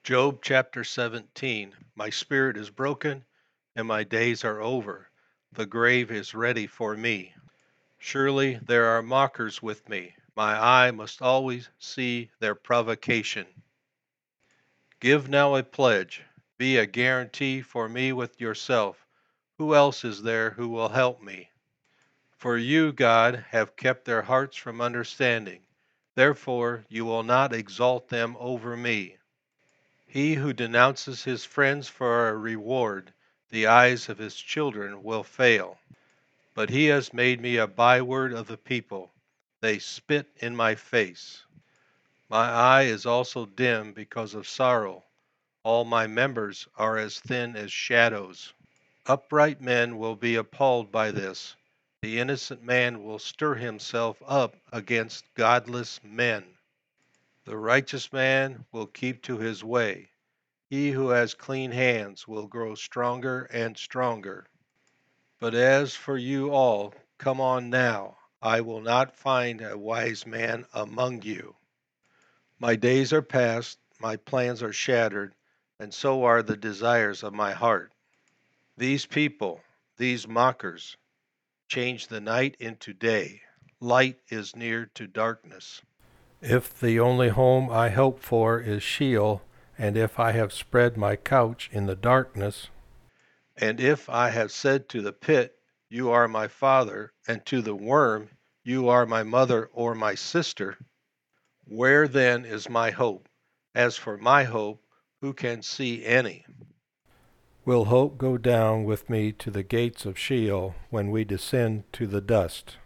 Job chapter 17. My spirit is broken, and my days are over. The grave is ready for me. Surely there are mockers with me. My eye must always see their provocation. Give now a pledge. Be a guarantee for me with yourself. Who else is there who will help me? For you, God, have kept their hearts from understanding. Therefore you will not exalt them over me. He who denounces his friends for a reward, the eyes of his children will fail. But he has made me a byword of the people. They spit in my face. My eye is also dim because of sorrow. All my members are as thin as shadows. Upright men will be appalled by this. The innocent man will stir himself up against godless men. The righteous man will keep to his way. He who has clean hands will grow stronger and stronger. But as for you all, come on now. I will not find a wise man among you. My days are past, my plans are shattered, and so are the desires of my heart. These people, these mockers, change the night into day. Light is near to darkness. If the only home I hope for is Sheol, and if I have spread my couch in the darkness, And if I have said to the pit, you are my father, and to the worm, you are my mother or my sister, where then is my hope? As for my hope, who can see any? will hope go down with me to the gates of Sheol when we descend to the dust?